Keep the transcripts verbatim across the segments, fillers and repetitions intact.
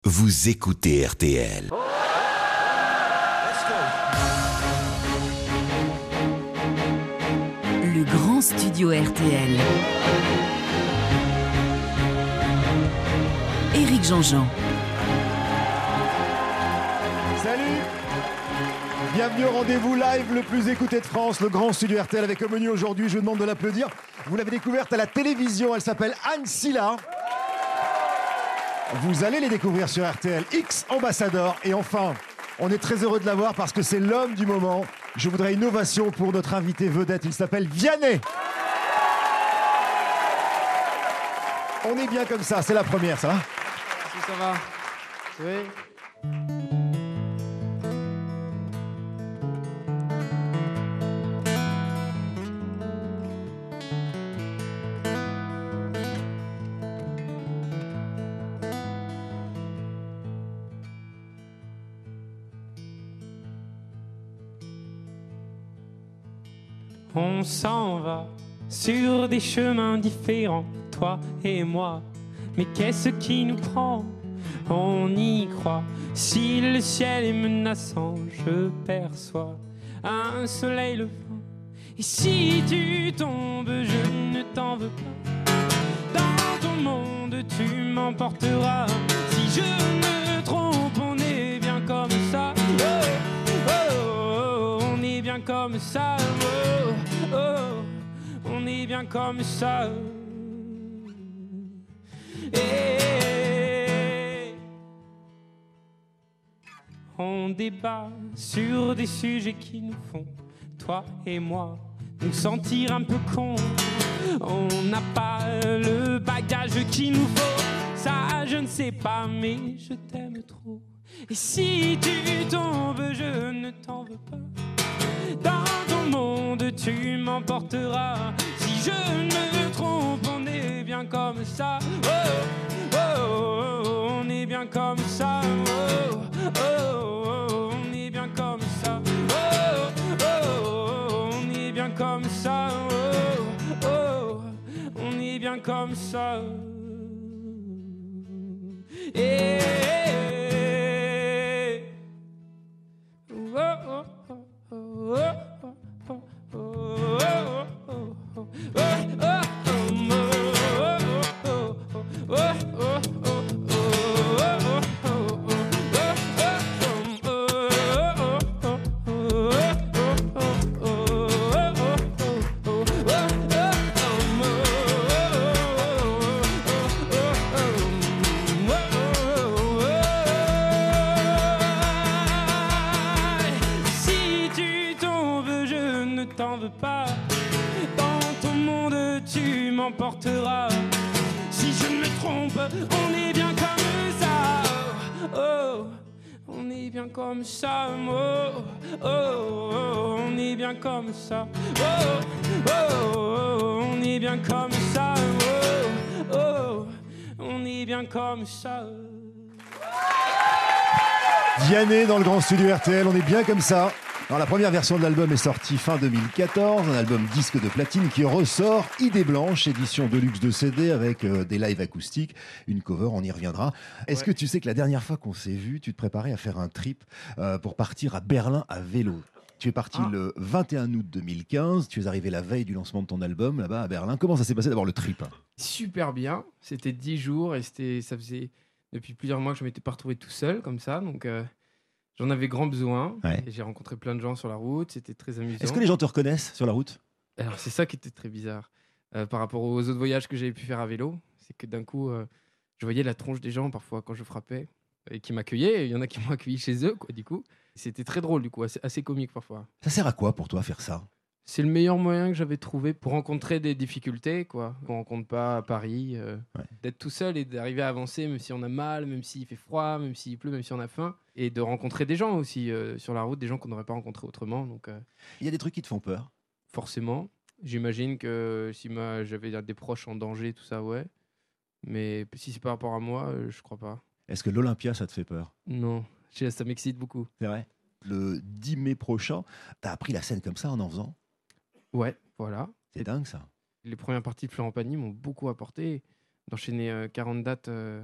Vous écoutez R T L. Le grand studio R T L. Éric Jean-Jean. Salut! Bienvenue au rendez-vous live le plus écouté de France, le grand studio R T L avec au menu aujourd'hui, je vous demande de l'applaudir. Vous l'avez découverte à la télévision, elle s'appelle Anne Silla. Vous allez les découvrir sur R T L, X ambassadeur. Et enfin, on est très heureux de l'avoir parce que c'est l'homme du moment. Je voudrais une ovation pour notre invité vedette, il s'appelle Vianney. On est bien comme ça, c'est la première, ça va? Si ça va. Oui. On s'en va sur des chemins différents, toi et moi. Mais qu'est-ce qui nous prend? On y croit. Si le ciel est menaçant, je perçois un soleil levant. Et si tu tombes, je ne t'en veux pas. Dans ton monde, tu m'emporteras. Si je me trompe, on est bien comme ça. Oh, oh, oh, on est bien comme ça. Oh, oh, on est bien comme ça. Et on débat sur des sujets qui nous font, toi et moi, nous sentir un peu cons. On n'a pas le bagage qu'il nous faut. Ça, je ne sais pas, mais je t'aime trop. Et si tu tombes, je ne t'en veux pas. Dans ton monde, tu m'emporteras. Si je me trompe, on est bien comme ça. Oh, oh, oh, on est bien comme ça. Oh, oh, oh, on est bien comme ça. Oh, oh, oh, on est bien comme ça. Oh, oh, on est bien comme ça. Et oh, oh, oh. Oh, oh, oh, oh, oh, oh, oh, t'en veux pas. Dans ton monde, tu m'emporteras. Si je me trompe, on est bien comme ça. Oh, on est bien comme ça. Oh, oh, oh, on est bien comme ça. Oh, oh, oh, on est bien comme ça. Oh, oh, on est bien comme ça. Vianney dans le grand studio R T L, on est bien comme ça. Alors, la première version de l'album est sortie fin deux mille quatorze, un album disque de platine qui ressort, Idée Blanche, édition deluxe de C D avec euh, des lives acoustiques, une cover, on y reviendra. Est-ce ouais. que tu sais que la dernière fois qu'on s'est vu, tu te préparais à faire un trip euh, pour partir à Berlin à vélo? Tu es parti ah. le vingt et un août deux mille quinze, tu es arrivé la veille du lancement de ton album là-bas à Berlin. Comment ça s'est passé d'abord le trip? Super bien, c'était dix jours et c'était, ça faisait depuis plusieurs mois que je ne m'étais pas retrouvé tout seul comme ça, donc... Euh... J'en avais grand besoin. Ouais. Et j'ai rencontré plein de gens sur la route. C'était très amusant. Est-ce que les gens te reconnaissent sur la route? Alors, c'est ça qui était très bizarre. Euh, par rapport aux autres voyages que j'avais pu faire à vélo, c'est que d'un coup, euh, je voyais la tronche des gens parfois quand je frappais et qui m'accueillaient. Il y en a qui m'ont accueilli chez eux, quoi, du coup. C'était très drôle, du coup, assez, assez comique parfois. Ça sert à quoi pour toi, faire ça? C'est le meilleur moyen que j'avais trouvé pour rencontrer des difficultés, quoi, qu'on ne rencontre pas à Paris. Euh, ouais. D'être tout seul et d'arriver à avancer, même si on a mal, même s'il fait froid, même s'il pleut, même si on a faim. Et de rencontrer des gens aussi euh, sur la route, des gens qu'on n'aurait pas rencontrés autrement. Donc, euh, il y a des trucs qui te font peur? Forcément. J'imagine que si ma, j'avais des proches en danger, tout ça, ouais. Mais si c'est par rapport à moi, euh, je crois pas. Est-ce que l'Olympia, ça te fait peur? Non, ça m'excite beaucoup. C'est vrai? Le dix mai prochain, t'as appris la scène comme ça en en faisant? Ouais, voilà. C'est dingue, ça. Les premières parties de Florent Pagny m'ont beaucoup apporté. D'enchaîner euh, quarante dates euh,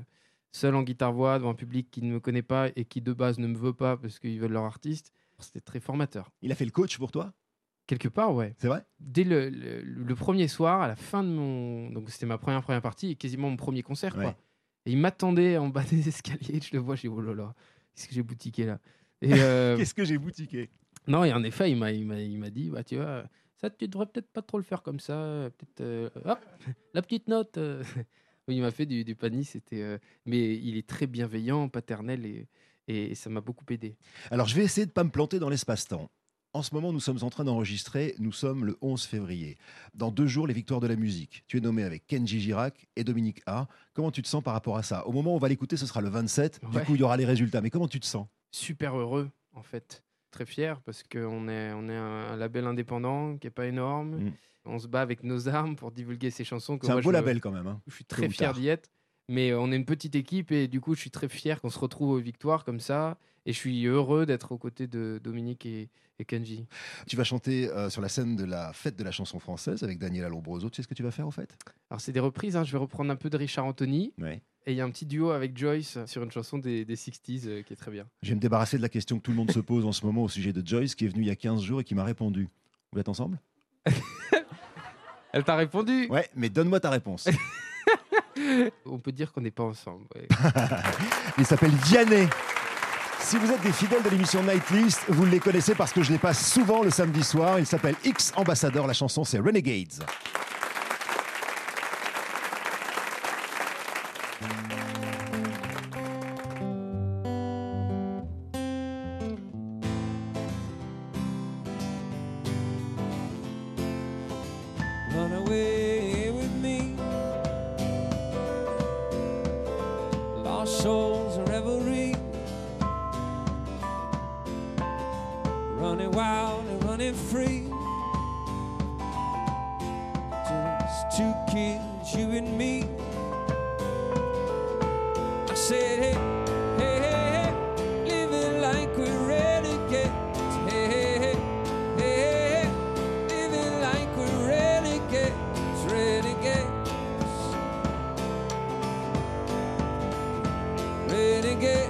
seul en guitare-voix devant un public qui ne me connaît pas et qui de base ne me veut pas parce qu'ils veulent leur artiste. C'était très formateur. Il a fait le coach pour toi ? Quelque part, ouais. C'est vrai ? Dès le, le, le premier soir, à la fin de mon... Donc c'était ma première première partie et quasiment mon premier concert, Ouais. quoi. Et il m'attendait en bas des escaliers. Je le vois, j'ai dit, oh là là, qu'est-ce que j'ai boutiqué là ? Et euh, Qu'est-ce que j'ai boutiqué ? non, et en effet, il m'a, il m'a, il m'a dit, bah, tu vois, ça, tu devrais peut-être pas trop le faire comme ça. Peut-être, euh, hop, la petite note. euh. Oui, il m'a fait du, du pani, c'était... euh, Mais il est très bienveillant, paternel, et, et ça m'a beaucoup aidé. Alors, je vais essayer de ne pas me planter dans l'espace-temps. En ce moment, nous sommes en train d'enregistrer. Nous sommes le onze février. Dans deux jours, les victoires de la musique. Tu es nommé avec Kenji Girac et Dominique A. Comment tu te sens par rapport à ça ? Au moment où on va l'écouter, ce sera le vingt-sept. Du Ouais. coup, il y aura les résultats. Mais comment tu te sens ? Super heureux, en fait. Très fier, parce qu'on est, on est un, un label indépendant qui n'est pas énorme. Mm. On se bat avec nos armes pour divulguer ces chansons. Que C'est un moi, beau je, label quand même. Hein. Je suis Tôt très ou fier tard. d'y être. Mais on est une petite équipe et du coup, je suis très fier qu'on se retrouve aux victoires comme ça. Et je suis heureux d'être aux côtés de Dominique et, et Kenji. Tu vas chanter euh, sur la scène de la fête de la chanson française avec Daniela Lombroso. Tu sais ce que tu vas faire, au fait ? Alors, c'est des reprises. Hein. Je vais reprendre un peu de Richard Anthony. Ouais. Et il y a un petit duo avec Joyce sur une chanson des, des sixties euh, qui est très bien. Je vais me débarrasser de la question que tout le monde se pose en ce moment au sujet de Joyce, qui est venue il y a quinze jours et qui m'a répondu. Vous êtes ensemble ? Elle t'a répondu ? Ouais, mais donne-moi ta réponse. On peut dire qu'on n'est pas ensemble. Ouais. Il s'appelle Vianney. Si vous êtes des fidèles de l'émission Nightlist, vous les connaissez parce que je les passe souvent le samedi soir. Il s'appelle X Ambassador. La chanson, c'est Renegades. Run away with me. Lost souls and revelry. Running wild and running free. Just two kids, you and me. I said, hey, hey, hey, hey, living like we're renegades. Hey, hey, hey, hey, hey, living like we're renegades, renegades, renegades.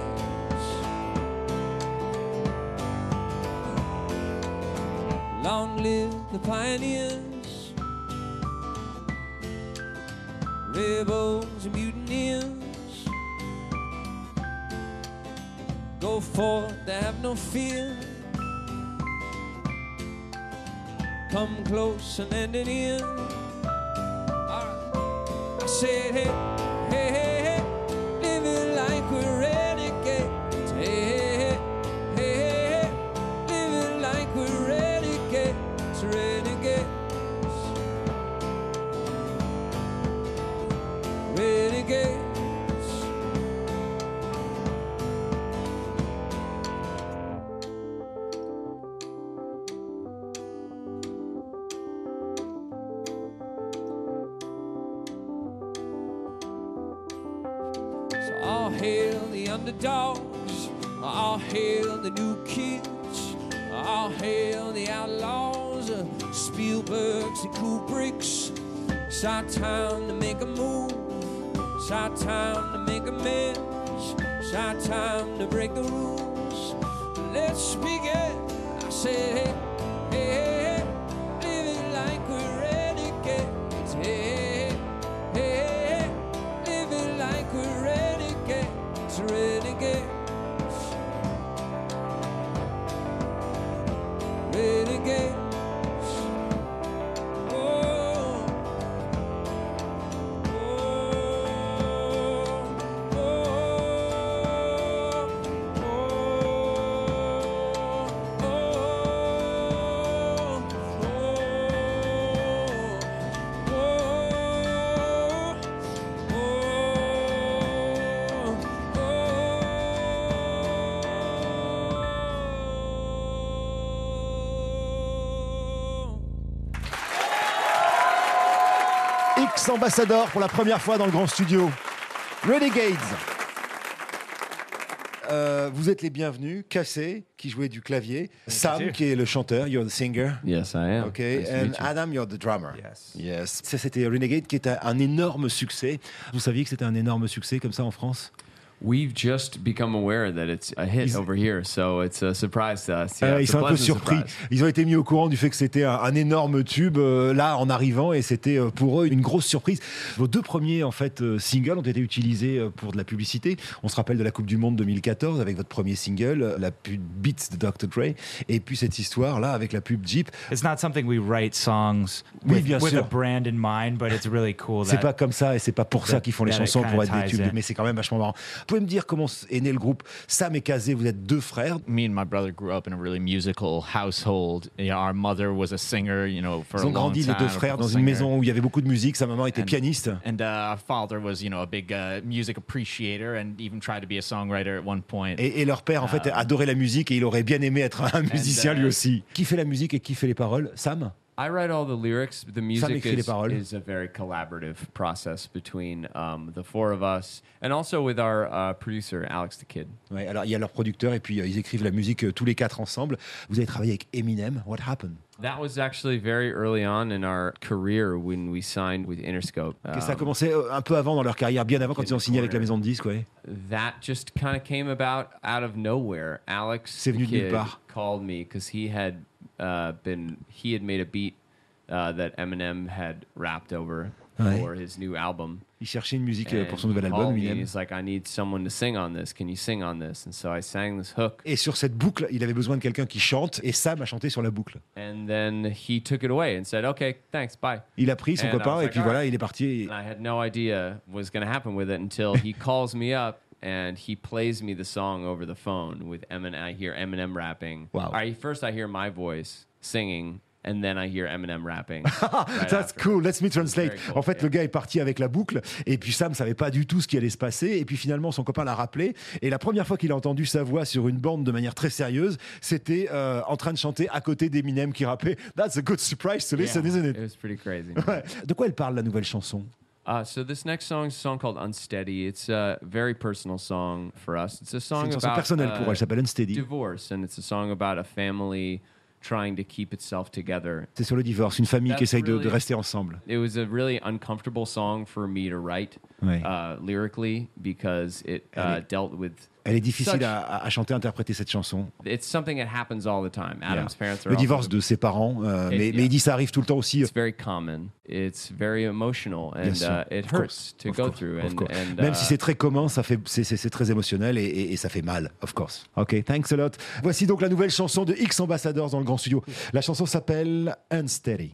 Long live the pioneers, rebels and mutineers. Go forth, they have no fear. Come close and end it in. Alright. I said, hey, hey, hey, hey, living like we're renegades. Hey, hey, hey, hey, hey, living like we're renegades, renegades, renegades. So all hail the underdogs, all hail the new kids, all hail the outlaws, uh, Spielbergs and Kubricks. It's our time to make a move, it's our time to make amends, it's our time to break the rules. Let's begin. I said, hey, hey, hey, hey, living like we're renegades. Hey, hey, hey, hey, living like we're renegades, renegades, renegades. Oh, oh, X Ambassador pour la première fois dans le grand studio. Renegades. Euh, vous êtes les bienvenus. Cassé, qui jouait du clavier. Sam, qui est le chanteur. You're the singer. Yes, I am. Ok. Nice to And meet you. Adam, you're the drummer. Yes. Yes. Ça, c'était Renegade, qui était un énorme succès. Vous saviez que c'était un énorme succès comme ça en France ? We've just become aware that it's a hit Ils- over here, so it's a surprise to us. Yeah, Euh, ils it's a sont un peu pleasant surpris. surprise. Ils ont été mis au courant du fait que c'était un, un énorme tube euh, là en arrivant et c'était euh, pour eux une grosse surprise. Vos deux premiers en fait euh, singles ont été utilisés euh, pour de la publicité. On se rappelle de la Coupe du Monde deux mille quatorze avec votre premier single, euh, la pub Beats de docteur Dre, et puis cette histoire là avec la pub Jeep. It's not something we write songs Oui, with, bien with sûr. a brand in mind, but it's really cool. C'est that- pas comme ça et c'est pas pour ça that- qu'ils font les that it chansons pour être kinda des ties tubes, in. mais c'est quand même vachement marrant. Vous pouvez me dire comment est né le groupe? Sam et Kazé, vous êtes deux frères. Me and my brother grew up in a really musical household. You know, our mother was a singer, you know, for Ils a ont long grandi les time. deux a frères dans couple une singer. maison où il y avait beaucoup de musique. Sa maman était And- pianiste. And uh, our father was, you know, a big uh, music appreciator and even tried to be a songwriter at one point. Et, et leur père, en fait, adorait la musique et il aurait bien aimé être un musicien uh, lui aussi. Qui fait la musique et qui fait les paroles? Sam? I write all the lyrics. The music écrit les is, paroles. is a very collaborative process between um, the four of us and also with our uh, producer, Alex the Kid. Ouais, alors il y a leur producteur et puis euh, ils écrivent la musique euh, tous les quatre ensemble. Vous avez travaillé avec Eminem. What happened? That was actually very early on in our career when we signed with Interscope. Que ça a Um, commencé euh, un peu avant dans leur carrière, bien avant quand ils ont signé avec la maison de disques, ouais. that just kind of came about out of nowhere. Alex C'est venu the de nulle Kid part. called me because he had uh, been he had made a beat uh, that Eminem had rapped over Ouais. for his new album. Il cherchait une musique euh, And pour son nouvel he album, called me and Eminem. he's like, I need someone to sing on this. Can you sing on this? And so I sang this hook. Et sur cette boucle, il avait besoin de quelqu'un qui chante et Sam a chanté sur la boucle. And then he took it away and said, okay, thanks, bye. Il a pris son And I copain was et like, puis all voilà, right. il est parti. And I had no idea what was going to happen with it until he calls me up and he plays me the song over the phone with Eminem. I hear Eminem rapping. Wow. I, first, I hear my voice singing, and then I hear Eminem rapping. right That's after. cool, let me translate. Very cool, En fait, yeah. le gars est parti avec la boucle et puis Sam savait pas du tout ce qui allait se passer et puis finalement son copain l'a rappelé et la première fois qu'il a entendu sa voix sur une bande de manière très sérieuse, c'était euh, en train de chanter à côté d'Eminem qui rappelait. That's a good surprise to listen, Yeah, isn't it it? was pretty crazy. Ouais. De quoi elle parle la nouvelle chanson? Uh, so this next song is a song called Unsteady. It's a very personal song for us. It's a C'est song une chanson about personnelle pour uh, elle, elle s'appelle Unsteady. divorce, and it's a song about a family trying to keep itself together. C'est sur le divorce, une famille qui That's essaye de, de really- rester ensemble. It was a really uncomfortable song for me to write Ouais. uh, lyrically because it uh, Elle est- dealt with. Elle est difficile such- à, à chanter, interpréter cette chanson. It's something that happens all the time. Adam's Yeah. parents are Le also- divorce de ses parents, euh, Et- mais, yeah. mais il dit ça arrive tout le temps aussi. It's very common. It's very emotional, Bien and sûr. uh, it Of hurts course. to Of go course. through. Of And, course. and, Même uh, si c'est très commun, ça fait, c'est, c'est- c'est très émotionnel et, et- et ça fait mal, of course. Ok, thanks a lot. Voici donc la nouvelle chanson de X Ambassadors dans le Grand Studio. La chanson s'appelle Unsteady.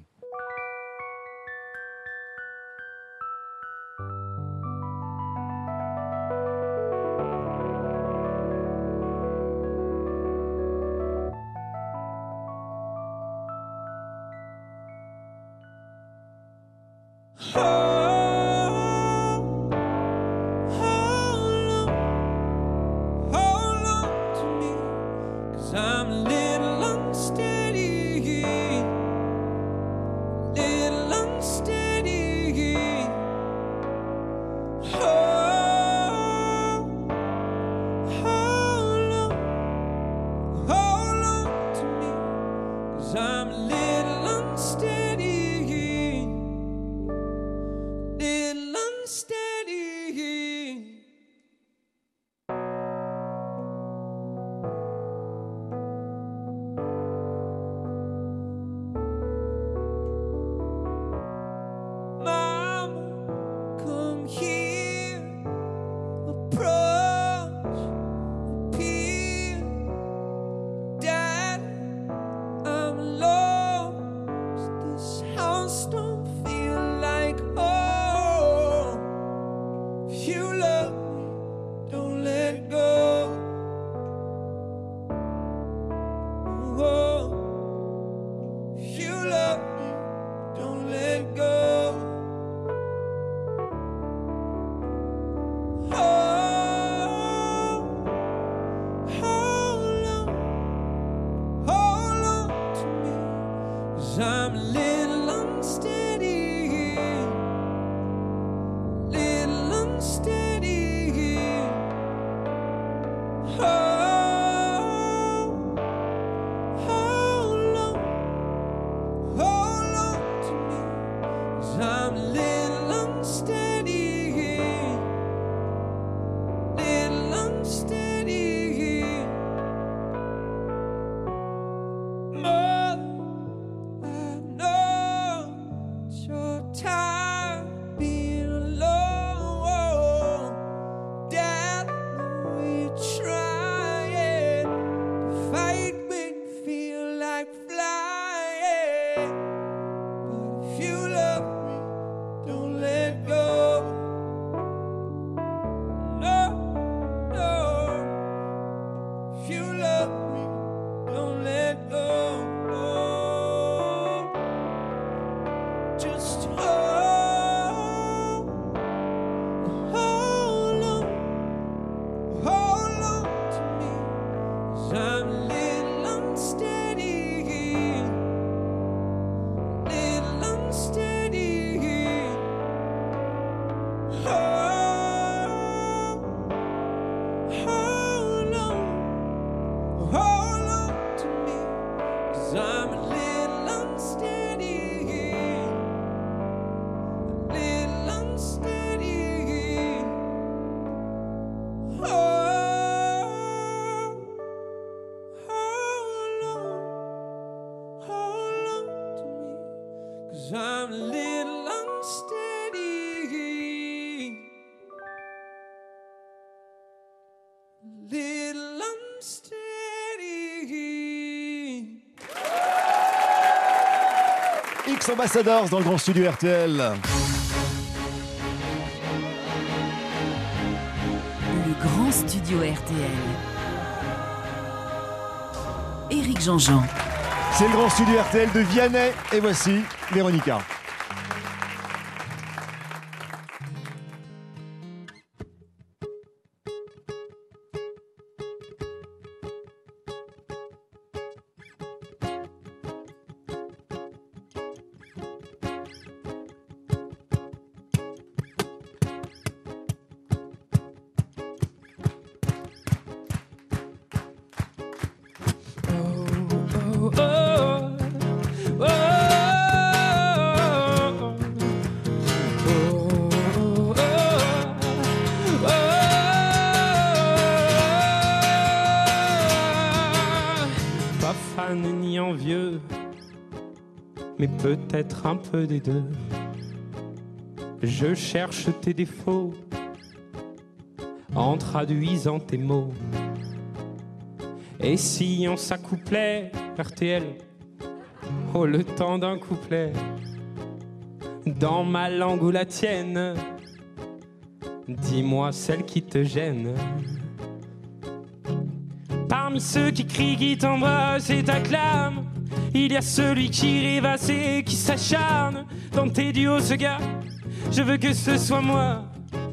Hold on to me, 'cause I'm a little unsteady, little unsteady. Hold, hold on, hold on to me, 'cause I'm a little unsteady, little unsteady. Mama, come here, approach, appear. Dad, I'm lost. This house don't feel like home. If you love me, don't let go. Oh, if you love me, don't let go. Oh, hold on, hold on to me, 'cause I'm a little unsteady, little unsteady. Oh, hold on, hold on to me, 'cause I'm a little unsteady, little I'm a little unsteady, little unsteady. X Ambassadors dans le grand studio R T L. Le grand studio R T L. Éric Jean-Jean. C'est le grand studio R T L de Vianney et voici Véronica. Ni envieux, mais peut-être un peu des deux. Je cherche tes défauts en traduisant tes mots. Et si on s'accouplait, R T L, oh le temps d'un couplet, dans ma langue ou la tienne, dis-moi celle qui te gêne. Parmi ceux qui crient, qui t'embrassent et t'acclament, il y a celui qui rêvasse et qui s'acharne. Dans tes duos, ce gars, je veux que ce soit moi.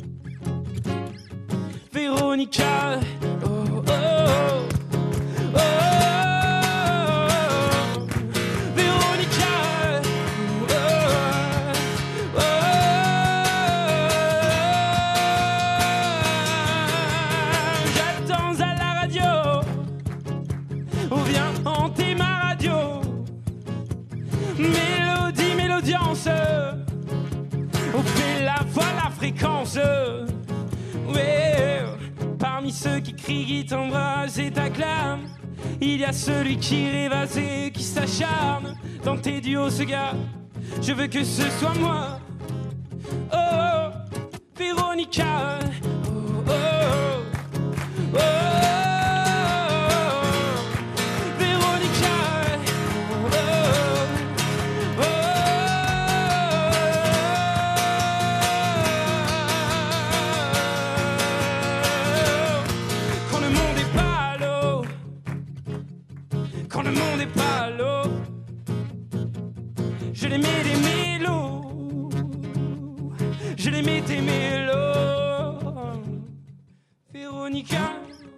Véronica, oh oh oh, oh, oh, Véronica, oh, oh, oh, j'attends à la radio. Oh viens hanter ma radio, mélodie, mélodiance, oh fais la voix, la fréquence, ouais. Parmi ceux qui crient, qui t'embrassent et t'acclament, il y a celui qui rêvasse et qui s'acharne. Dans tes duos, ce gars, je veux que ce soit moi. Oh, Véronica, oh, oh, oh, oh. Quand le monde est pas à l'eau, je les mets des mélos, je les mets des mélos. Véronica.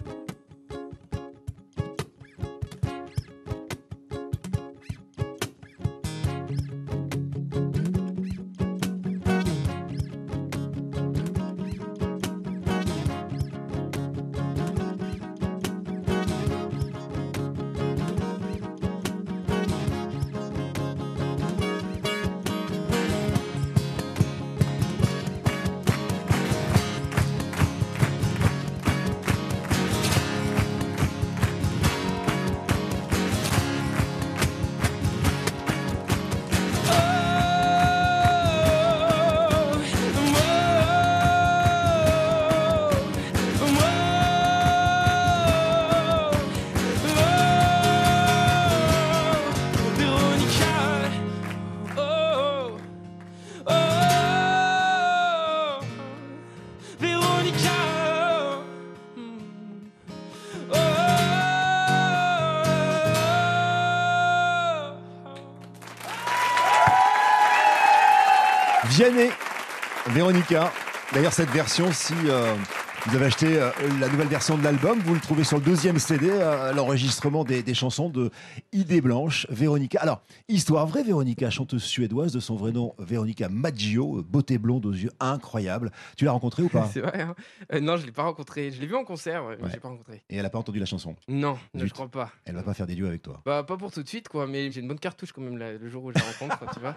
Vianney, Véronica. D'ailleurs, cette version, si euh, vous avez acheté euh, la nouvelle version de l'album, vous le trouvez sur le deuxième C D, euh, l'enregistrement des, des chansons de Idée Blanche, Véronica. Alors, histoire vraie, Véronica, chanteuse suédoise de son vrai nom, Véronica Maggio, beauté blonde aux yeux incroyables. Tu l'as rencontrée ou pas? C'est vrai, hein. euh, Non, je ne l'ai pas rencontrée. Je l'ai vue en concert, ouais, mais Ouais. je l'ai pas rencontrée. Et elle n'a pas entendu la chanson? Non, Zut. je crois pas. Elle va pas faire des duos avec toi. Bah, pas pour tout de suite, quoi, mais j'ai une bonne cartouche quand même là, le jour où je la rencontre, tu vois.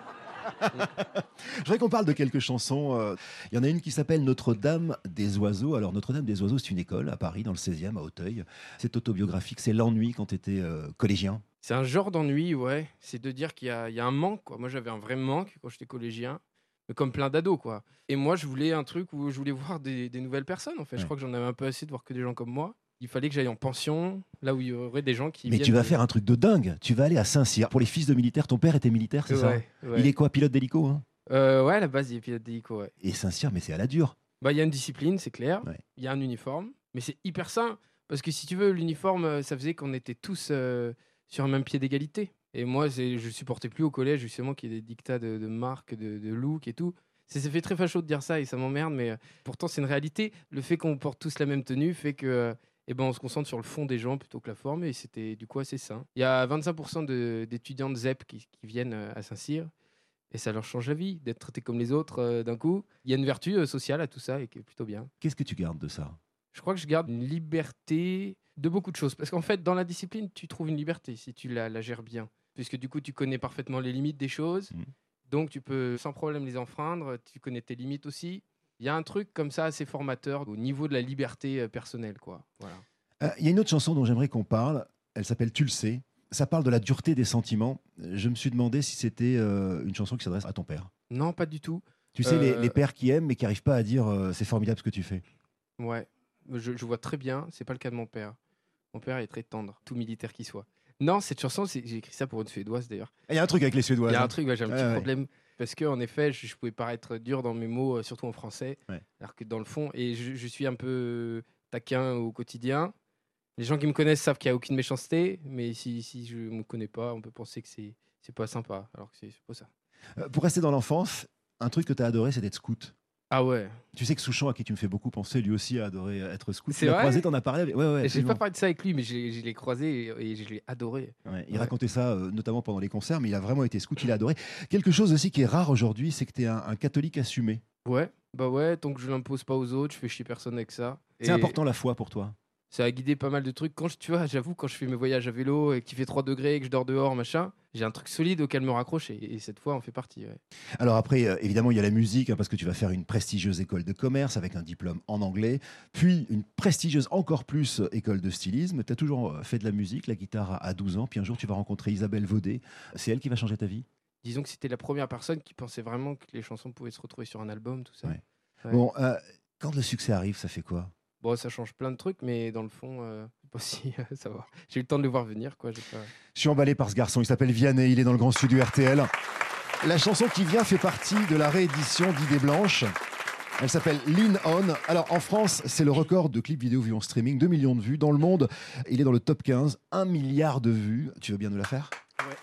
Je voudrais qu'on parle de quelques chansons. euh, Il y en a une qui s'appelle Notre-Dame des Oiseaux. Alors Notre-Dame des Oiseaux, c'est une école à Paris, dans le seizième, à Auteuil. C'est autobiographique, c'est l'ennui quand tu étais euh, collégien. C'est un genre d'ennui, ouais. C'est de dire qu'il y a, il y a un manque, quoi. Moi, j'avais un vrai manque quand j'étais collégien, mais comme plein d'ados, quoi. Et moi, je voulais un truc où je voulais voir des, des nouvelles personnes, en fait. Ouais. Je crois que j'en avais un peu assez de voir que des gens comme moi. Il fallait que j'aille en pension, là où il y aurait des gens qui Mais viennent tu vas de- faire un truc de dingue. Tu vas aller à Saint-Cyr. Pour les fils de militaires, ton père était militaire, c'est ça? Ouais, ouais. Il est quoi, pilote d'hélico hein Euh, ouais, à la base, il est pilote d'hélico, ouais. Et Saint-Cyr, mais c'est à la dure. Bah, il y a une discipline, c'est clair. Il Ouais. y a un uniforme, mais c'est hyper sain. Parce que si tu veux, l'uniforme, euh, ça faisait qu'on était tous euh, sur un même pied d'égalité. Et moi, c'est- je supportais plus au collège, justement, qu'il y ait des dictats de, de marque, de, de look et tout. C'est, ça fait très facho de dire ça et ça m'emmerde, mais euh, pourtant, c'est une réalité. Le fait qu'on porte tous la même tenue fait que. euh, eh ben, on se concentre sur le fond des gens plutôt que la forme, et c'était du coup assez sain. Il y a vingt-cinq pour cent de, d'étudiants de Z E P qui, qui viennent euh, à Saint-Cyr, et ça leur change la vie d'être traités comme les autres euh, d'un coup. Il y a une vertu euh, sociale à tout ça, et qui est plutôt bien. Qu'est-ce que tu gardes de ça? Je crois que je garde une liberté de beaucoup de choses. Parce qu'en fait, dans la discipline, tu trouves une liberté si tu la, la gères bien. Puisque du coup, tu connais parfaitement les limites des choses. Mhm. Donc, tu peux sans problème les enfreindre. Tu connais tes limites aussi. Il y a un truc comme ça assez formateur au niveau de la liberté euh, personnelle, quoi. Voilà. Euh, Il y a une autre chanson dont j'aimerais qu'on parle. Elle s'appelle Tu le sais. Ça parle de la dureté des sentiments. Je me suis demandé si c'était euh, une chanson qui s'adresse à ton père. Non, pas du tout. Tu sais, les, Euh, les pères qui aiment mais qui n'arrivent pas à dire euh, c'est formidable ce que tu fais. Ouais, je, je vois très bien. C'est pas le cas de mon père. Mon père est très tendre, tout militaire qu'il soit. Non, cette chanson, c'est- j'ai écrit ça pour une Suédoise d'ailleurs. Il y a un truc avec les Suédoises. Il y a hein. un truc, ouais, j'ai un Ouais, petit ouais. problème. Parce que en effet, je, je pouvais paraître dur dans mes mots, euh, surtout en français. Ouais. Alors que dans le fond, et je, je suis un peu taquin au quotidien. Les gens qui me connaissent savent qu'il n'y a aucune méchanceté, mais si, si je ne me connais pas, on peut penser que c'est c'est pas sympa, alors que c'est c'est pas ça. Euh, pour rester dans l'enfance, un truc que tu as adoré, c'est d'être scout. Ah ouais. Tu sais que Souchon, à qui tu me fais beaucoup penser, lui aussi a adoré être scout. C'est Tu l'as vrai croisé, t'en as parlé avec... Ouais, ouais, J'ai absolument. pas parlé de ça avec lui, mais je, l'ai- je l'ai croisé et, et je l'ai adoré. Ouais, il Ouais. racontait ça euh, notamment pendant les concerts, mais il a vraiment été scout, il a adoré. Quelque chose aussi qui est rare aujourd'hui, c'est que tu es un, un catholique assumé. Ouais, bah ouais, tant que je l'impose pas aux autres, je fais chier personne avec ça. C'est Et important la foi pour toi. Ça a guidé pas mal de trucs. Quand je, tu vois, j'avoue, quand je fais mes voyages à vélo et qu'il fait trois degrés et que je dors dehors, machin, j'ai un truc solide auquel me raccrocher. Et, et cette fois, on fait partie. Ouais. Alors après, euh, évidemment, il y a la musique, hein, parce que tu vas faire une prestigieuse école de commerce avec un diplôme en anglais, puis une prestigieuse encore plus euh, école de stylisme. Tu as toujours euh, fait de la musique, la guitare à- à douze ans, puis un jour tu vas rencontrer Isabelle Vaudet. C'est elle qui va changer ta vie. Disons que c'était la première personne qui pensait vraiment que les chansons pouvaient se retrouver sur un album, tout ça. Ouais. Ouais. Bon, euh, quand le succès arrive, ça fait quoi? Bon, ça change plein de trucs, mais dans le fond, euh, c'est pas si ça va. J'ai eu le temps de le voir venir, quoi. J'ai pas... Je suis emballé par ce garçon, il s'appelle Vianney, il est dans le grand studio R T L. La chanson qui vient fait partie de la réédition d'Idées Blanches. Elle s'appelle Lean On. Alors en France, c'est le record de clips vidéo vus en streaming, deux millions de vues. Dans le monde, il est dans le top quinze, un milliard de vues. Tu veux bien nous la faire? Ouais.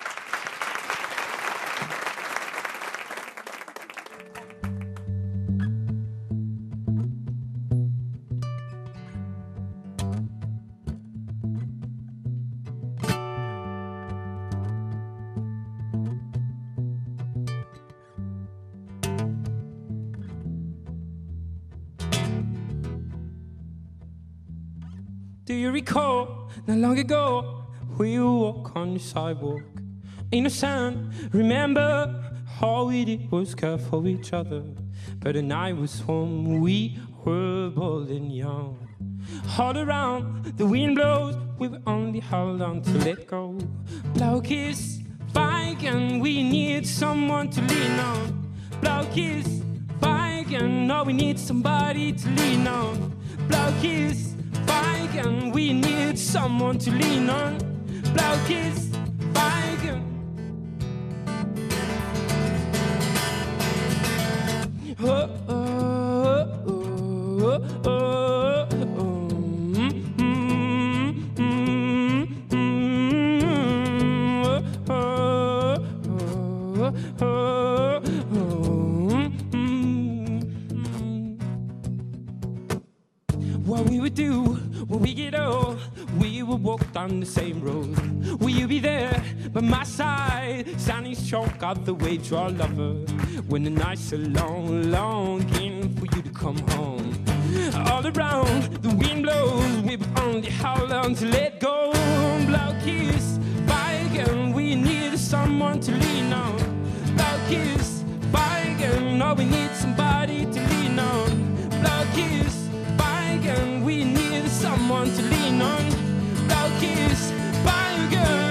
Do you recall not long ago we would walk on the sidewalk innocent? Remember all we did was care for each other, but the night was warm, we were bold and young. All around the wind blows, we were only held on to let go. Blow kiss, bike, and we need someone to lean on. Blow kiss, bike, and now we need somebody to lean on. Blow kiss, bike, and we need someone to lean on. Blow kiss, bike, and oh, oh, oh, oh, oh, oh, mm, mm, mm, mm, oh, oh, oh, oh, mm, mm. What we would do when we get old, we would walk down the same road. Will you be there by my side, standing strong, got the way to our lover? When the nights are long, longing for you to come home. All around the wind blows, we've only how long to let go. Blow kiss, bike, and we need someone to lean on. Blow kiss, someone to lean on. Blow kiss by a girl.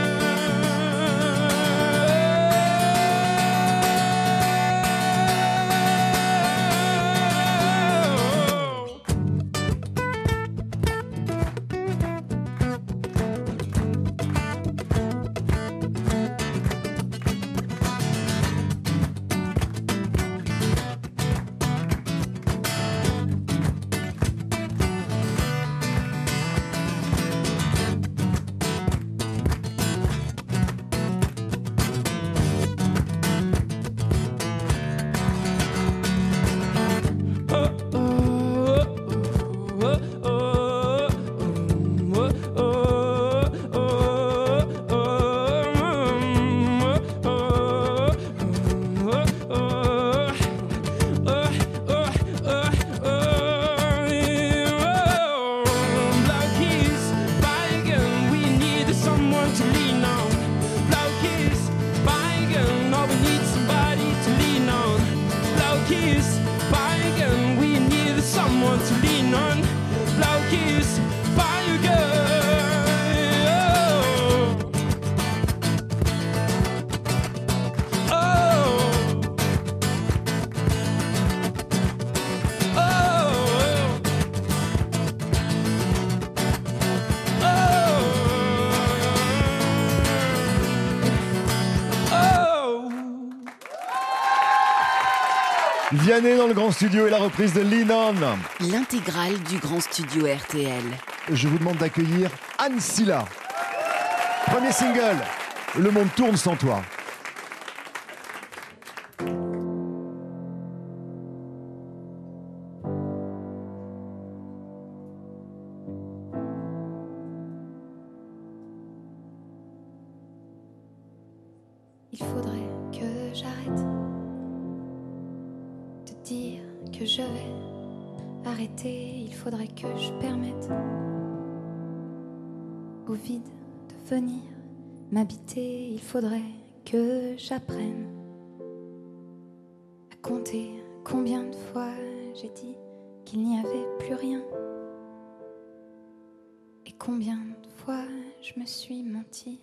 Vianney dans le grand studio et la reprise de Lean On. L'intégrale du grand studio R T L. Je vous demande d'accueillir Anne Silla. Premier single, Le monde tourne sans toi. Il faudrait que j'arrête de dire que je vais arrêter. Il faudrait que je permette au vide de venir m'habiter. Il faudrait que j'apprenne à compter combien de fois j'ai dit qu'il n'y avait plus rien et combien de fois je me suis menti.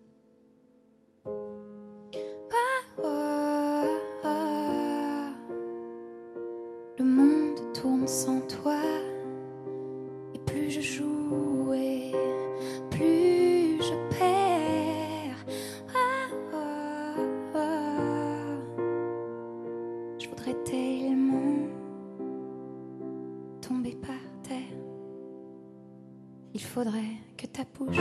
Ah, ah, ah. Le monde tourne sans toi et plus je joue et plus je perds. Ah, ah, ah. Je voudrais tellement tomber par terre. Il faudrait que ta bouche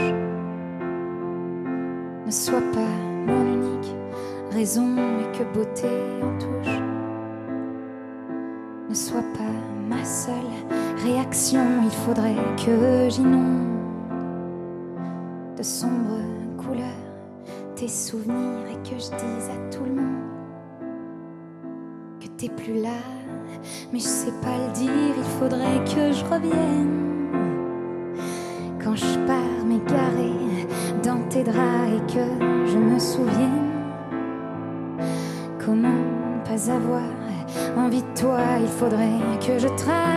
ne soit pas mon unique raison et que beauté en touche ne soit pas ma seule réaction. Il faudrait que j'inonde de sombres couleurs tes souvenirs et que je dise à tout le monde que t'es plus là, mais je sais pas le dire. Il faudrait que je revienne quand je pars m'égarer dans tes draps et que je me souvienne comment pas avoir envie de toi. Il faudrait que je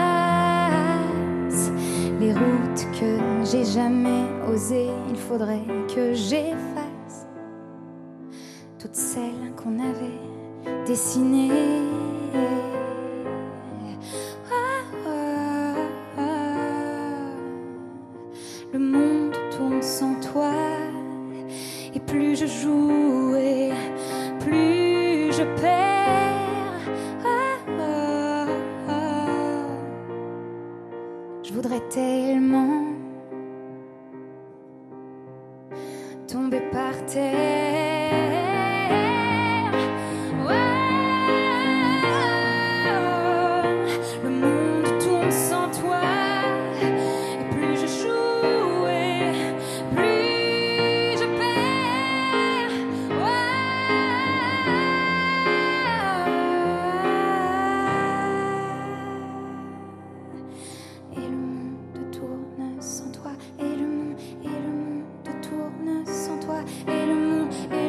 trace les routes que j'ai jamais osées. Il faudrait que j'efface toutes celles qu'on avait dessinées. Ah, ah, ah. Le monde tourne sans toi et plus je joue et plus je perds. Ah, ah, ah. Je voudrais tellement tomber par terre. Le monde tourne sans toi et plus je joue et plus je perds. Et le monde tourne sans toi, et le monde, et le monde tourne sans toi, et le monde, et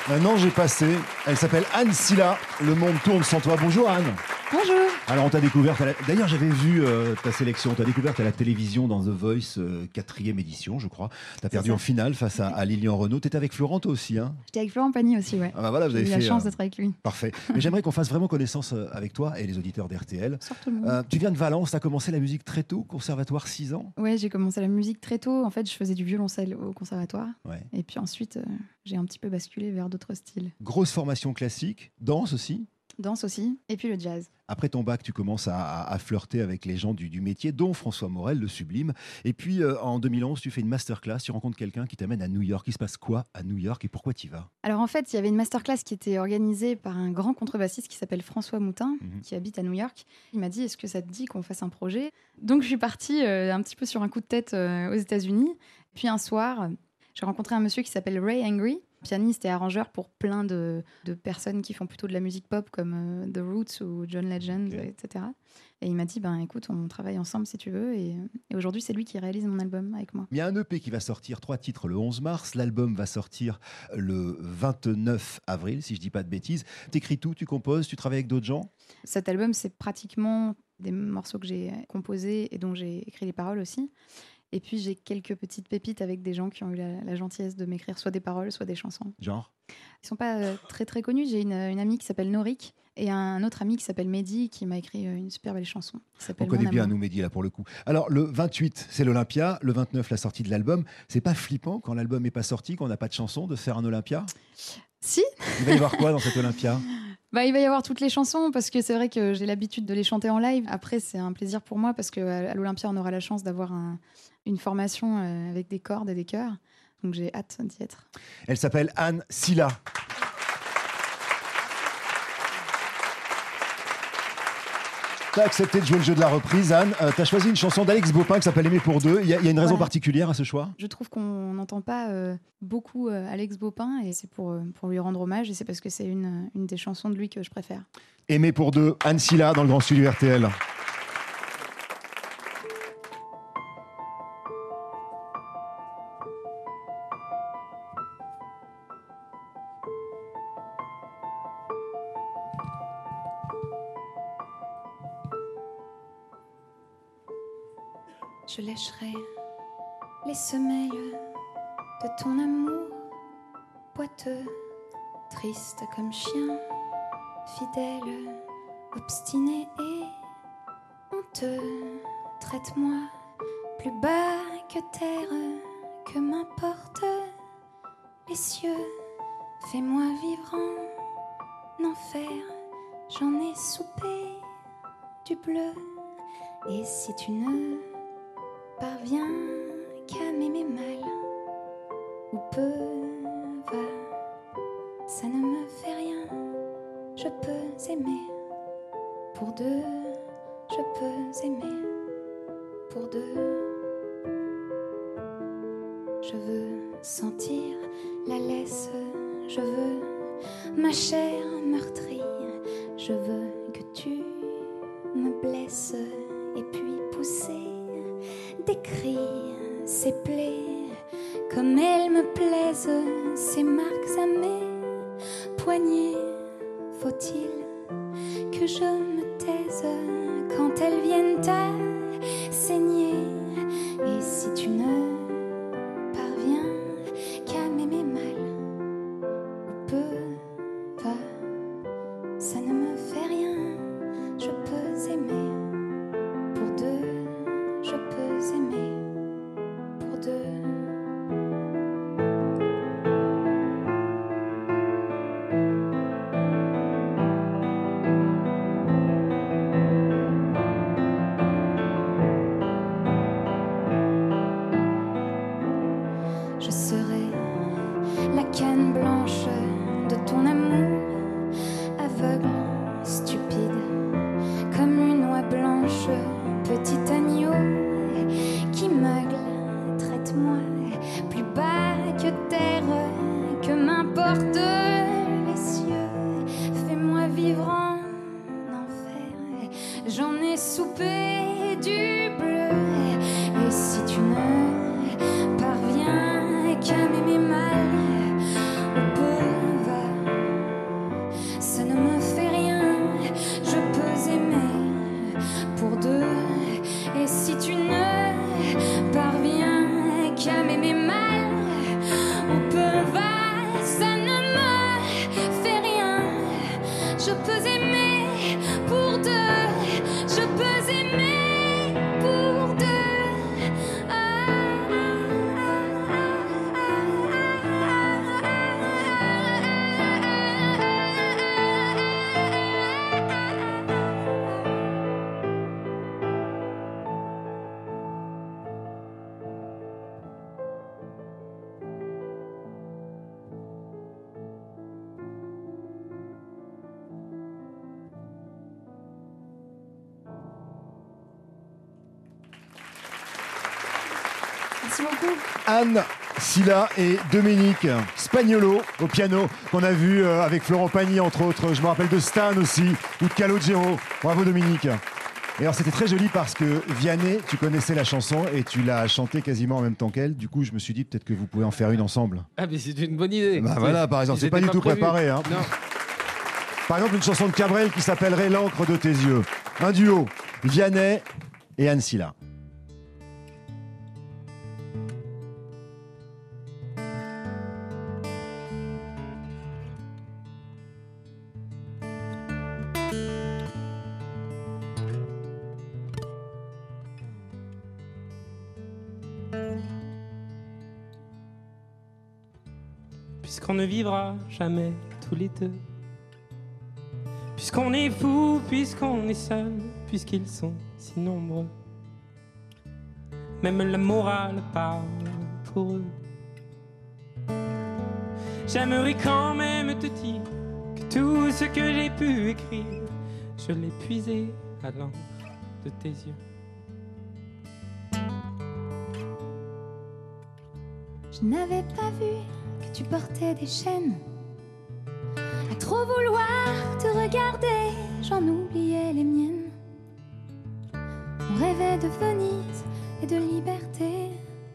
Un an j'ai passé. Elle s'appelle Anne Silla. Le monde tourne sans toi. Bonjour Anne. Bonjour. Alors on t'a découverte. À la... D'ailleurs j'avais vu euh, ta sélection. On t'a découverte à la télévision dans The Voice, euh, quatrième édition, je crois. T'as perdu en finale face à, à Lilian Renaud. T'étais avec Florent toi aussi, hein? J'étais avec Florent Pagny aussi, ouais. Ah bah voilà, vous J'ai avez eu fait la chance euh, d'être avec lui. Parfait. Mais j'aimerais qu'on fasse vraiment connaissance euh, avec toi et les auditeurs d'R T L. Surtout le monde. Euh, tu viens de Valence. T'as commencé la musique très tôt, conservatoire six ans. Ouais, j'ai commencé la musique très tôt. En fait, je faisais du violoncelle au conservatoire. Ouais. Et puis ensuite, euh, j'ai un petit peu basculé vers d'autres styles. Grosse formation classique, danse aussi. Danse aussi, et puis le jazz. Après ton bac, tu commences à, à- à flirter avec les gens du, du métier, dont François Morel, le sublime. Et puis, euh, en deux mille onze, tu fais une masterclass, tu rencontres quelqu'un qui t'amène à New York. Il se passe quoi à New York et pourquoi tu y vas? Alors en fait, il y avait une masterclass qui était organisée par un grand contrebassiste qui s'appelle François Moutin, Mhm. qui habite à New York. Il m'a dit, est-ce que ça te dit qu'on fasse un projet? Donc je suis partie euh, un petit peu sur un coup de tête euh, aux États-Unis. Puis un soir, j'ai rencontré un monsieur qui s'appelle Ray Angry, pianiste et arrangeur pour plein de, de personnes qui font plutôt de la musique pop comme euh, The Roots ou John Legend, Ok. et cetera. Et il m'a dit, ben écoute, on travaille ensemble si tu veux. Et, et aujourd'hui, c'est lui qui réalise mon album avec moi. Il y a un E P qui va sortir, trois titres le onze mars. L'album va sortir le vingt-neuf avril, si je dis pas de bêtises. T'écris tout, tu composes, tu travailles avec d'autres gens? Cet album, c'est pratiquement des morceaux que j'ai composés et dont j'ai écrit les paroles aussi. Et puis, j'ai quelques petites pépites avec des gens qui ont eu la, la gentillesse de m'écrire soit des paroles, soit des chansons. Genre? Ils sont pas euh, très très connus. J'ai une, une amie qui s'appelle Norik et un autre ami qui s'appelle Mehdi qui m'a écrit euh, une super belle chanson qui On s'appelle connaît Mon bien amour. nous Mehdi là pour le coup. Alors le vingt-huit c'est l'Olympia, le vingt-neuf la sortie de l'album. C'est pas flippant quand l'album n'est pas sorti, qu'on n'a pas de chanson, de faire un Olympia? Si. Il va y avoir quoi dans cet Olympia? Bah, il va y avoir toutes les chansons parce que c'est vrai que j'ai l'habitude de les chanter en live. Après, c'est un plaisir pour moi parce qu'à l'Olympia, on aura la chance d'avoir un- une formation euh, avec des cordes et des chœurs. Donc j'ai hâte d'y être. Elle s'appelle Anne Silla. T'as accepté de jouer le jeu de la reprise, Anne. Euh, T'as choisi une chanson d'Alex Bopin qui s'appelle Aimer pour deux. Il y, a- il y a une raison Voilà. particulière à ce choix? Je trouve qu'on n'entend pas euh, beaucoup euh, Alex Bopin et c'est pour, euh, pour lui rendre hommage et c'est parce que c'est une, une des chansons de lui que je préfère. Aimer pour deux, Anne Silla dans le grand studio R T L. Je lâcherai les semelles de ton amour, boiteux, triste comme chien, fidèle, obstiné et honteux. Traite-moi plus bas que terre, que m'importe les cieux. Fais-moi vivre en enfer, j'en ai soupé du bleu. Et si tu ne parviens qu'à m'aimer mal ou peu va, ça ne me fait rien. Je peux aimer pour deux, je peux aimer pour deux. Je veux sentir la laisse, je veux ma chair meurtrie, je veux que tu me blesses et puis pousser des cris, ces plaies, comme elles me plaisent, ces marques à mes poignets. Faut-il que je me taise quand elles viennent à saigner? Et si tu ne parviens qu'à m'aimer mal ou peu va, ça ne me fait rien. Je peux aimer pour deux, je peux aimer pour deux. Merci beaucoup. Anne, Silla et Dominique Spagnolo au piano, qu'on a vu euh, avec Florent Pagny, entre autres. Je me rappelle de Stan aussi, ou de Calogero. Bravo Dominique. Et alors c'était très joli parce que Vianney, tu connaissais la chanson et tu l'as chantée quasiment en même temps qu'elle. Du coup, je me suis dit peut-être que vous pouvez en faire une ensemble. Ah, mais c'est une bonne idée. Bah voilà, par exemple, c'est pas du tout prévu. préparé. Hein. Non. Par exemple, une chanson de Cabrel qui s'appellerait L'encre de tes yeux. Un duo, Vianney et Anne Silla. Puisqu'on ne vivra jamais tous les deux, puisqu'on est fou, puisqu'on est seul, puisqu'ils sont si nombreux, même la morale parle pour eux. J'aimerais quand même te dire que tout ce que j'ai pu écrire, je l'ai puisé à l'encre de tes yeux. Je n'avais pas vu que tu portais des chaînes. À trop vouloir te regarder, j'en oubliais les miennes. On rêvait de Venise et de liberté.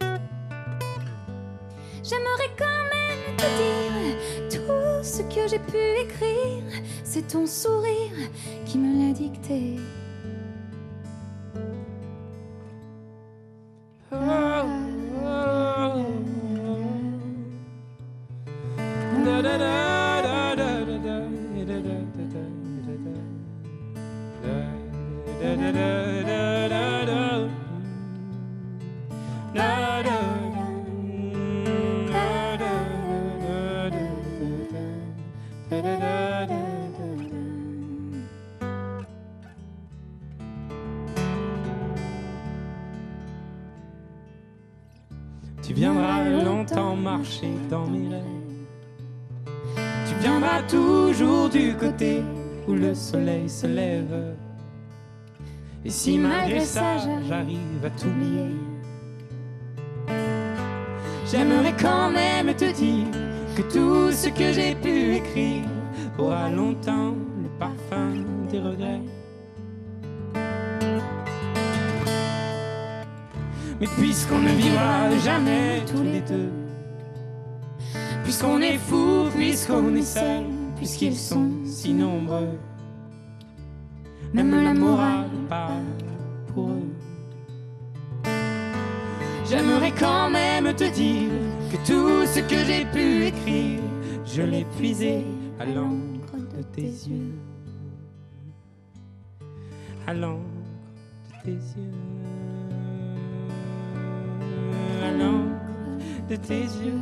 J'aimerais quand même te dire tout ce que j'ai pu écrire. C'est ton sourire qui me l'a dicté. Tu viendras longtemps marcher dans mes rêves. Tu viendras toujours du côté où le soleil se lève. Et si malgré ça j'arrive à t'oublier, j'aimerais quand même te dire que tout ce que j'ai pu écrire aura longtemps le parfum des regrets. Mais puisqu'on ne vivra jamais tous les deux, puisqu'on est fou, puisqu'on est seul, puisqu'ils sont si nombreux, même la morale parle pour eux. J'aimerais quand même te dire que tout ce que j'ai pu écrire, je l'ai puisé à l'encre de tes yeux, à l'encre de tes yeux, à l'encre de tes yeux.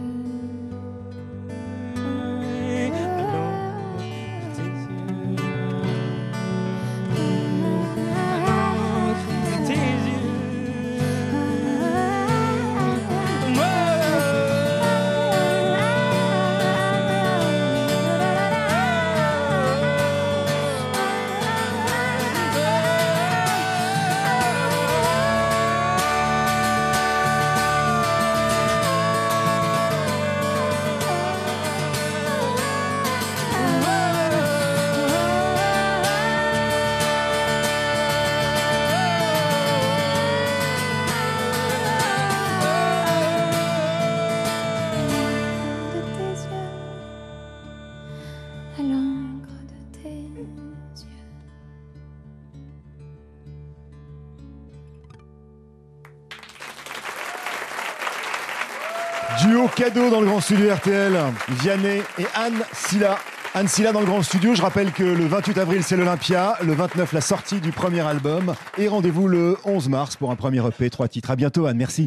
Duo cadeau dans le grand studio R T L, Vianney et Anne Silla. Anne Silla dans le grand studio, je rappelle que le vingt-huit avril c'est l'Olympia, le vingt-neuf la sortie du premier album et rendez-vous le onze mars pour un premier E P, trois titres. À bientôt Anne, merci.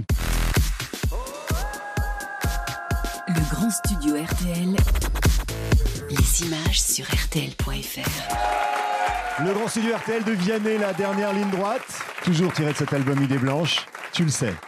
Le grand studio R T L, les images sur R T L point F R. Le grand studio R T L de Vianney, la dernière ligne droite, toujours tiré de cet album Idée Blanche, tu le sais.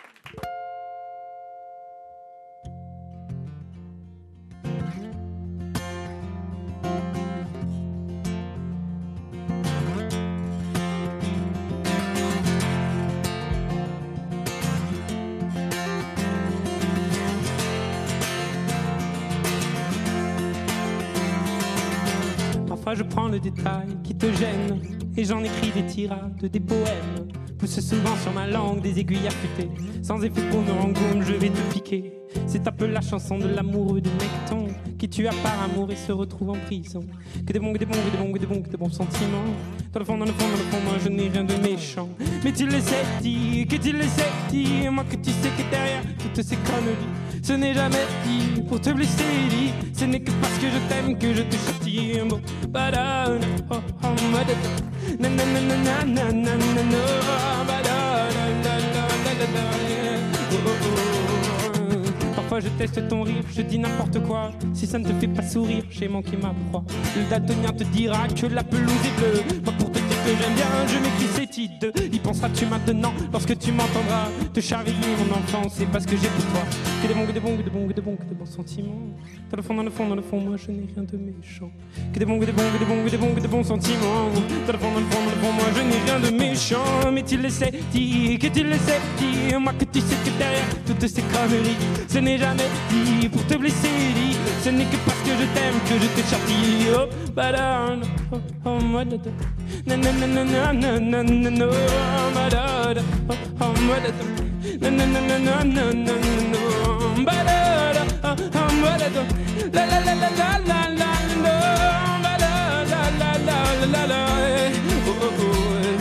Parfois je prends le détail qui te gêne et j'en écris des tirades, des poèmes. Pousse souvent sur ma langue des aiguilles affûtées. Sans effet pour me rengoum, je vais te piquer. C'est un peu la chanson de l'amoureux de Necton qui tue à part amour et se retrouve en prison. Que des bons, que des bons, que des bons, que des bons, que des bons sentiments. Dans le fond, dans le fond, dans le fond, moi je n'ai rien de méchant. Mais tu le sais, dis, que tu le sais, dis. Moi que tu sais que derrière toutes ces conneries, ce n'est jamais dit pour te blesser, dis. Ce n'est que parce que je t'aime que je te châtie. Bon, badana, oh, oh, badana. Na na na na na na na na. Badana, la la la la la. Oh, oh, oh. Parfois je teste ton rire, je dis n'importe quoi. Si ça ne te fait pas sourire, j'ai manqué ma proie. Le daltonien te dira que la pelouse est bleue. Pas pour te dire que j'aime bien, je m'écris ces titres. Y penseras-tu maintenant lorsque tu m'entendras te charrier mon enfant, c'est parce que j'ai pour toi. Que des bons, que des bons, que des bons, que des bons, que des bons sentiments. Dans le fond, dans le fond, dans le fond, moi je n'ai rien de méchant. Que des bons, que des bons, que des bons, que des bons, que des bons sentiments. Dans le fond, dans le fond, dans le fond, moi je n'ai rien de méchant. Mais tu le sais, dis, que tu le sais, dis. Moi que tu sais que derrière toutes ces conneries, ce n'est jamais dit pour te blesser, dis. Ce n'est que parce que je t'aime que je te châtie. Oh, badana, oh, oh, badana. Na na na na na na na na na. Badana, oh, oh, badana. Na na na na na na na na. Badana, oh, oh, badana. La la la la la la la la. Badana, la la la la la. Oh oh oh.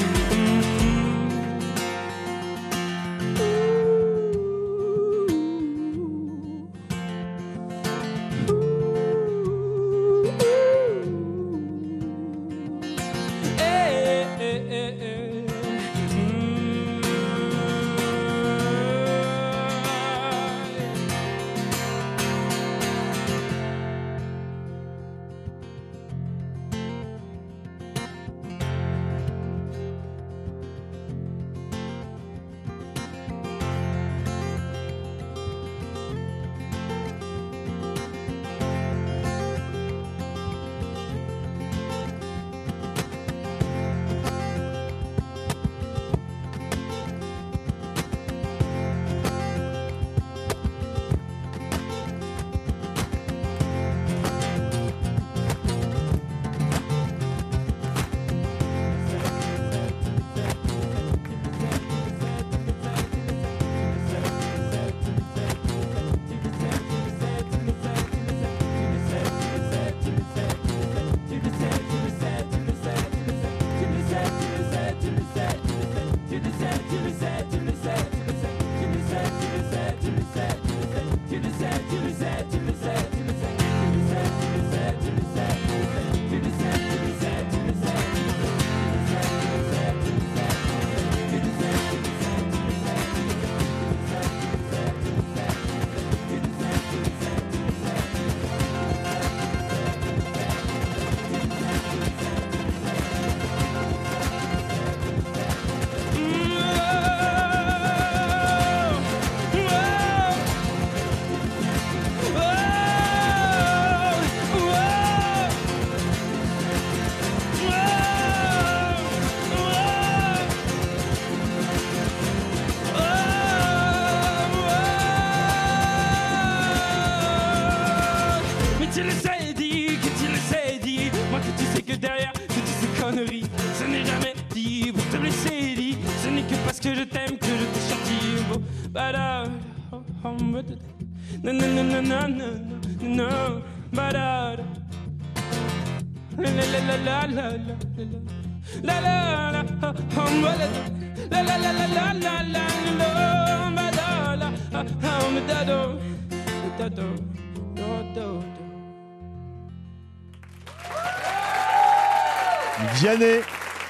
Vianney,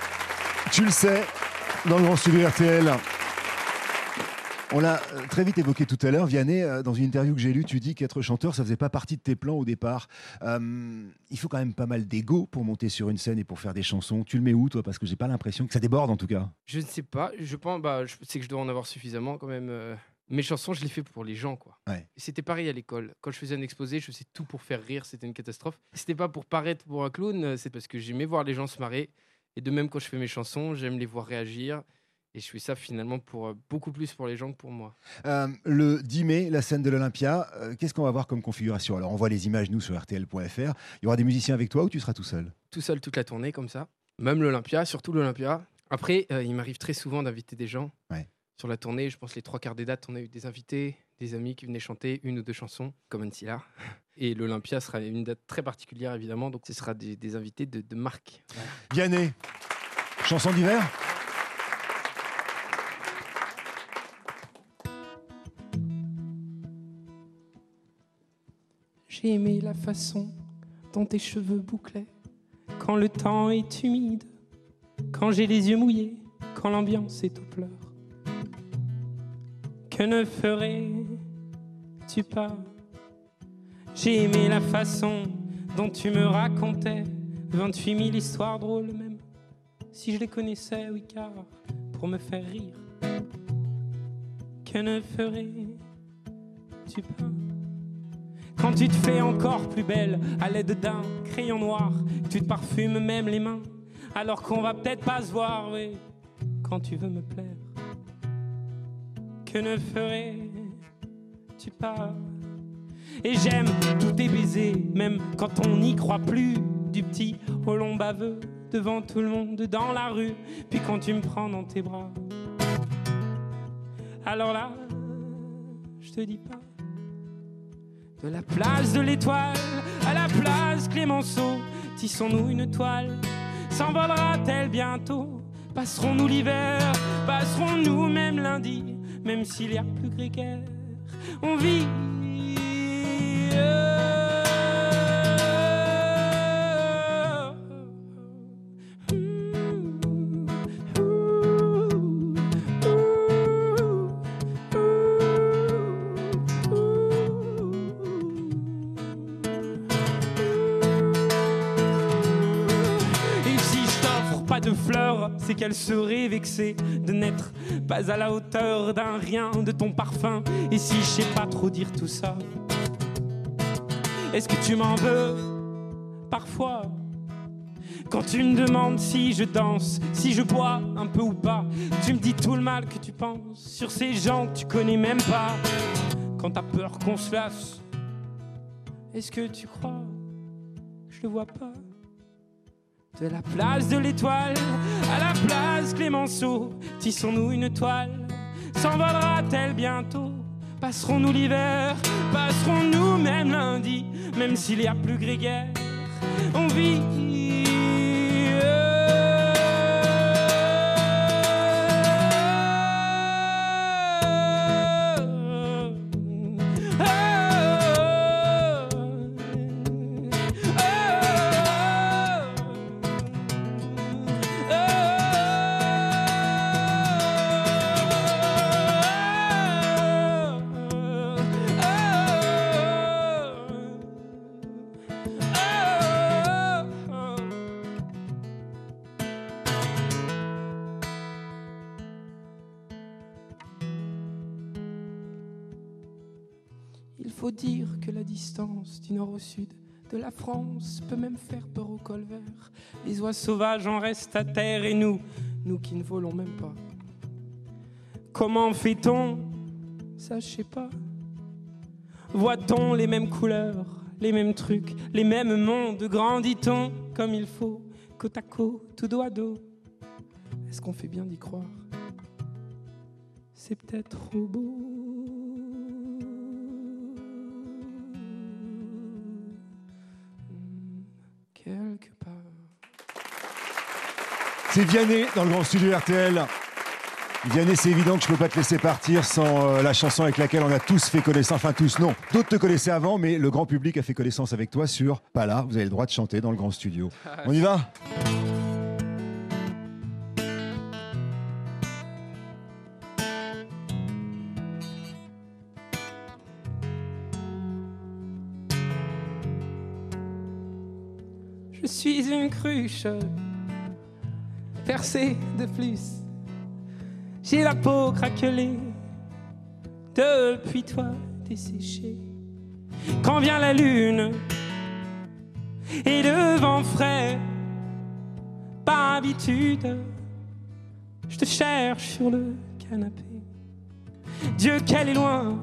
tu le sais, dans le grand studio R T L. On l'a très vite évoqué tout à l'heure, Vianney, dans une interview que j'ai lue, tu dis qu'être chanteur, ça faisait pas partie de tes plans au départ. Euh, il faut quand même pas mal d'ego pour monter sur une scène et pour faire des chansons. Tu le mets où, toi? Parce que j'ai pas l'impression que ça déborde, en tout cas. Je ne sais pas. Je pense, bah, je sais que je dois en avoir suffisamment quand même. Euh... Mes chansons, je les fais pour les gens, quoi. Ouais. C'était pareil à l'école. Quand je faisais un exposé, je faisais tout pour faire rire. C'était une catastrophe. C'était pas pour paraître pour un clown. C'est parce que j'aimais voir les gens se marrer. Et de même, quand je fais mes chansons, j'aime les voir réagir. Et je fais ça finalement pour euh, beaucoup plus pour les gens que pour moi. Euh, le dix mai, la scène de l'Olympia, euh, qu'est-ce qu'on va voir comme configuration? Alors, on voit les images, nous, sur R T L point F R. Il y aura des musiciens avec toi ou tu seras tout seul? Tout seul toute la tournée comme ça. Même l'Olympia, surtout l'Olympia. Après, euh, il m'arrive très souvent d'inviter des gens. Ouais. Sur la tournée, je pense les trois quarts des dates, on a eu des invités, des amis qui venaient chanter une ou deux chansons, comme Ancilla. Et l'Olympia sera une date très particulière, évidemment. Donc, ce sera des, des invités de, de marque. Voilà. Vianney, chanson d'hiver? J'ai aimé la façon dont tes cheveux bouclaient quand le temps est humide, quand j'ai les yeux mouillés, quand l'ambiance est aux pleurs. Que ne ferais-tu pas? J'ai aimé la façon dont tu me racontais vingt-huit mille histoires drôles, même si je les connaissais, oui, car pour me faire rire. Que ne ferais-tu pas? Quand tu te fais encore plus belle à l'aide d'un crayon noir, tu te parfumes même les mains, alors qu'on va peut-être pas se voir, oui, quand tu veux me plaire. Que ne ferais-tu pas? Et j'aime tous tes baisers, même quand on n'y croit plus, du petit au long baveux, devant tout le monde, dans la rue, puis quand tu me prends dans tes bras. Alors là, je te dis pas. De la place de l'Étoile à la place Clémenceau, tissons-nous une toile, s'envolera-t-elle bientôt? Passerons-nous l'hiver, passerons-nous même lundi, même s'il y a plus grégaire, on vit. De fleurs, c'est qu'elle serait vexée de n'être pas à la hauteur d'un rien, de ton parfum. Et si je sais pas trop dire tout ça, est-ce que tu m'en veux parfois? Quand tu me demandes si je danse, si je bois un peu ou pas, tu me dis tout le mal que tu penses sur ces gens que tu connais même pas. Quand t'as peur qu'on se lasse, est-ce que tu crois que je le vois pas? De la place de l'Étoile à la place Clémenceau, tissons-nous une toile, s'envolera-t-elle bientôt? Passerons-nous l'hiver, passerons-nous même lundi, même s'il y a plus grégaire, on vit. Il faut dire que la distance du nord au sud de la France peut même faire peur au col vert. Les oies sauvages en restent à terre et nous, nous qui ne volons même pas. Comment fait-on? Ça, je sais pas. Voit-on les mêmes couleurs, les mêmes trucs, les mêmes mondes? Grandit-on comme il faut, côte à côte, tout dos à dos? Est-ce qu'on fait bien d'y croire? C'est peut-être trop beau. Quelque part. C'est Vianney dans le grand studio R T L. Vianney, c'est évident que je ne peux pas te laisser partir sans euh, la chanson avec laquelle on a tous fait connaissance. Enfin, tous, non. D'autres te connaissaient avant, mais le grand public a fait connaissance avec toi sur Pas là. Vous avez le droit de chanter dans le grand studio. On y va? Je suis une cruche percée de plus. J'ai la peau craquelée depuis toi desséchée. Quand vient la lune et le vent frais, par habitude, Je te cherche sur le canapé. Dieu, qu'elle est loin,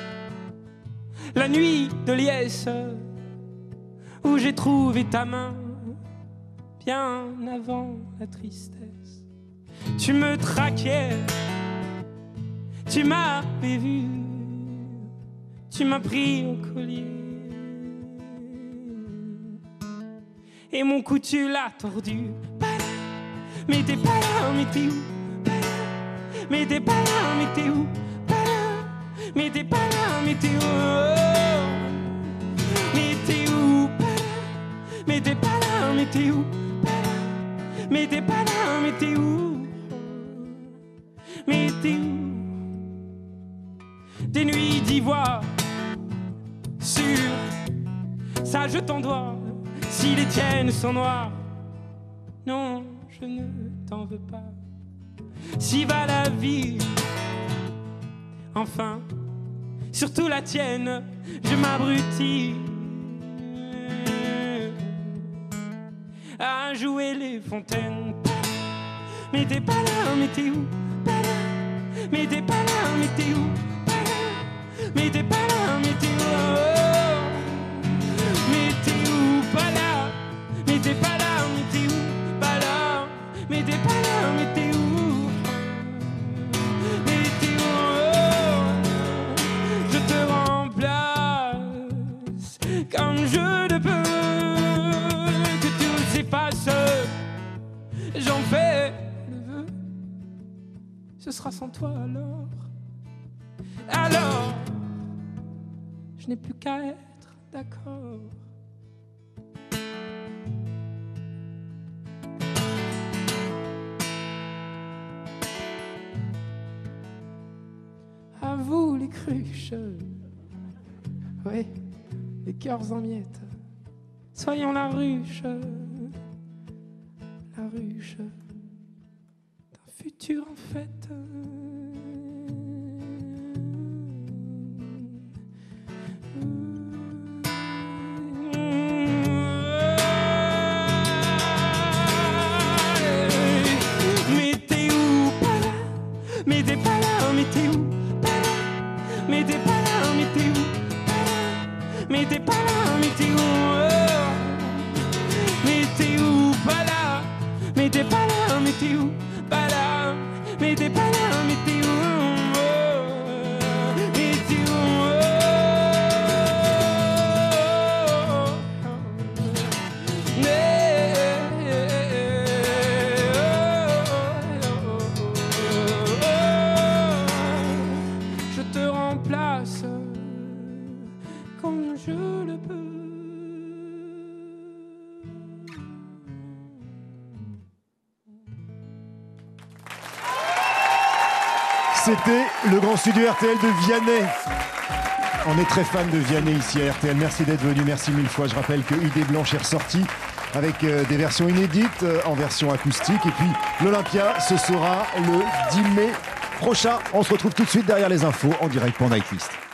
la nuit de liesse, où j'ai trouvé ta main, bien avant la tristesse. Tu me traquais, tu m'avais vu, tu m'as pris au collier. Et mon cou tu l'as tordu. Mais t'es pas là, mais t'es où? Mais t'es pas là, mais t'es où? Mais t'es pas là, mais t'es où? Mais t'es où? Mais t'es pas là, mais t'es où? Mais t'es pas là, mais t'es où? Mais t'es où? Des nuits d'ivoire sur ça je t'en dois. Si les tiennes sont noires, non, je ne t'en veux pas. Si va la vie, enfin, surtout la tienne, je m'abrutis à jouer les fontaines. Mais t'es pas là, mais t'es où? Mais t'es pas là, mais t'es où? Mais t'es pas là, mais t'es où? Mais t'es où? Pas là. Mais t'es pas là, mais t'es où? Pas là. Mais t'es pas là, mais t'es où? Mais t'es où? Je te remplace comme je le peux. Que tout s'efface, j'en fais le vœu. Ce sera sans toi alors. Alors, je n'ai plus qu'à être d'accord. À vous les cruches, oui, les cœurs en miettes. Soyons la ruche, la ruche d'un futur en fête. Mais t'es où? Pas là. Mais t'es pas là, mais t'es où? Pas là. Mais t'es pas là, mais t'es où? Pas là. Mais t'es pas là, mais t'es où? Mais t'es où? Pas là. Mais t'es pas là, mais t'es où? Pas là. Mais t'es pas là, mais t'es où? Mais t'es où? Je te remplace comme je le peux. C'était le grand studio R T L de Vianney. On est très fan de Vianney ici à R T L. Merci d'être venu, merci mille fois. Je rappelle que Idée Blanche est ressorti avec euh, des versions inédites euh, en version acoustique. Et puis l'Olympia, ce sera le dix mai prochain. On se retrouve tout de suite derrière les infos en direct pour Nightlist.